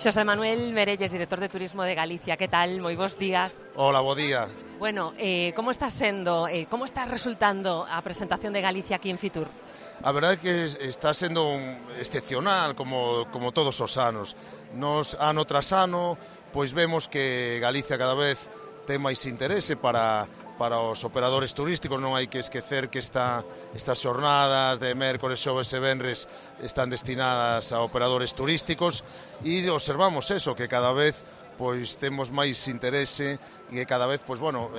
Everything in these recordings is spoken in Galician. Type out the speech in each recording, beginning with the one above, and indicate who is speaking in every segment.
Speaker 1: Xosé Manuel Merelles, director de Turismo de Galicia. Que tal? Moi bons días.
Speaker 2: Hola, bo día.
Speaker 1: Bueno, como está sendo, como está resultando a presentación de Galicia aquí en Fitur?
Speaker 2: A verdade é que está sendo excepcional, como todos os anos. Nos, ano tras ano, pois vemos que Galicia cada vez ten máis interese para os operadores turísticos. Non hai que esquecer que estas xornadas de mércores, xoves e venres están destinadas a operadores turísticos e observamos eso, que cada vez pois temos máis interese e que cada vez pois bueno,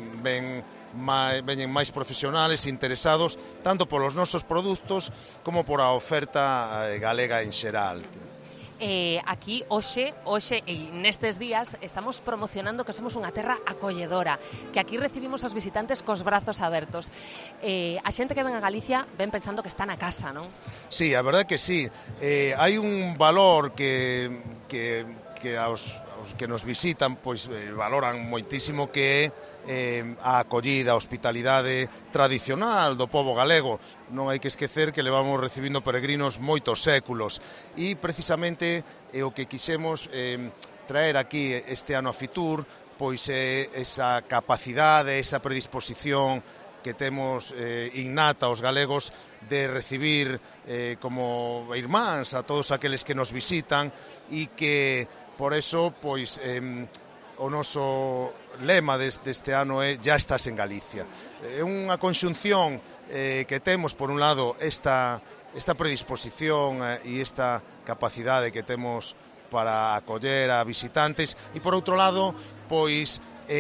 Speaker 2: veñen máis profesionales interesados tanto polos nosos produtos como por a oferta galega en xeral.
Speaker 1: Aquí, hoxe e nestes días estamos promocionando que somos unha terra acolledora, que aquí recibimos os visitantes cos brazos abertos. A xente que ven a Galicia ven pensando que está na casa, non?
Speaker 2: Sí, a verdade que sí. Hai un valor que aos que nos visitan pois valoran moitísimo, que é a acollida, a hospitalidade tradicional do pobo galego. Non hai que esquecer que levamos recibindo peregrinos moitos séculos e precisamente o que quixemos traer aquí este ano a Fitur pois é esa capacidade, esa predisposición que temos innata aos galegos de recibir como irmáns a todos aqueles que nos visitan e que por eso, pois, o noso lema deste ano é "Ya estás en Galicia". É unha conxunción que temos, por un lado, esta predisposición e esta capacidade que temos para acoller a visitantes e, por outro lado, pois,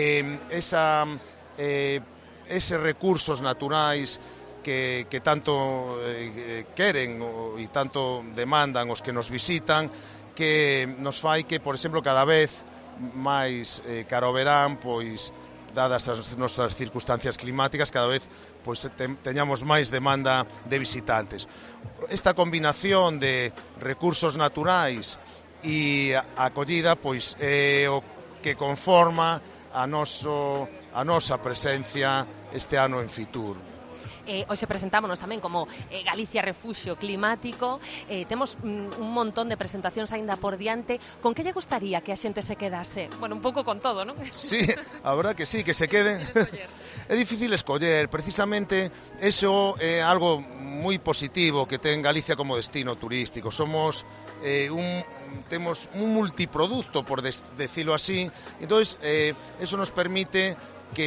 Speaker 2: eses recursos naturais que tanto queren e tanto demandan os que nos visitan, que nos fai que, por exemplo, cada vez máis cara ao verán, pois, dadas as nosas circunstancias climáticas, cada vez pois teñamos máis demanda de visitantes. Esta combinación de recursos naturais e a acollida pois é o que conforma a nosa presencia este ano en Fitur.
Speaker 1: Hoxe presentámonos tamén como Galicia Refuxio Climático. Temos un montón de presentacións aínda por diante. Con que lle gustaría que a xente se quedase? Bueno, un pouco con todo, non?
Speaker 2: Sí, a verdad que sí, que se queden. É difícil escoller, precisamente eso é algo moi positivo que ten Galicia como destino turístico. Somos temos un multiproducto, por decirlo así. Entonces, eso nos permite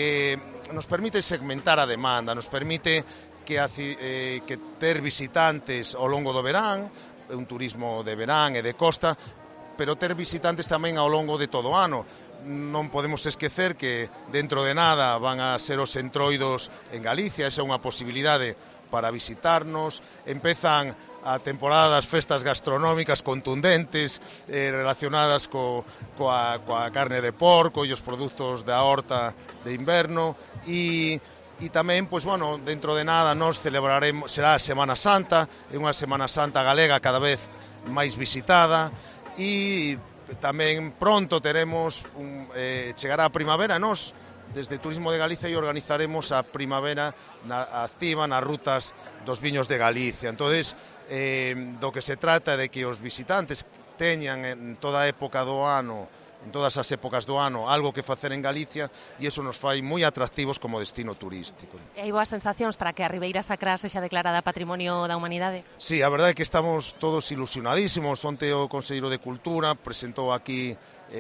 Speaker 2: segmentar a demanda, nos permite que ter visitantes ao longo do verán, un turismo de verán e de costa, pero ter visitantes tamén ao longo de todo o ano. Non podemos esquecer que dentro de nada van a ser os entroidos en Galicia, esa é unha posibilidade para visitarnos. Empezan a temporada das festas gastronómicas contundentes relacionadas coa carne de porco e os produtos da horta de inverno e tamén, pois, bueno, dentro de nada nos celebraremos, será a Semana Santa, é unha Semana Santa galega cada vez máis visitada e tamén pronto teremos chegará a primavera. Nos desde Turismo de Galicia e organizaremos a primavera activa nas rutas dos viños de Galicia. Entonces, do que se trata é de que os visitantes teñan en toda a época do ano, en todas as épocas do ano, algo que facer en Galicia, e iso nos fai moi atractivos como destino turístico.
Speaker 1: E hai boas sensacións para que a Ribeira Sacra sexa declarada Patrimonio da Humanidade?
Speaker 2: Sí, a verdade é que estamos todos ilusionadísimos. Onte o Conselleiro de Cultura presentou aquí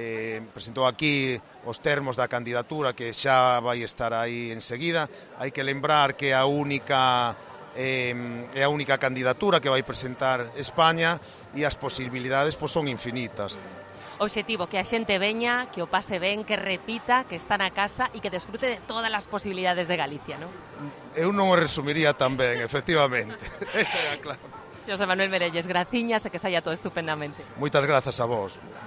Speaker 2: os termos da candidatura, que xa vai estar aí enseguida. Hai que lembrar que é a única candidatura que vai presentar España e as posibilidades pois son infinitas.
Speaker 1: Obxectivo, que a xente veña, que o pase ben, que repita, que está na casa e que desfrute de todas as posibilidades de Galicia, non?
Speaker 2: Eu non o resumiría tan ben, efectivamente. Esa é a clave.
Speaker 1: Xosé Manuel Merelles, graciñas e que saia todo estupendamente.
Speaker 2: Moitas grazas a vos.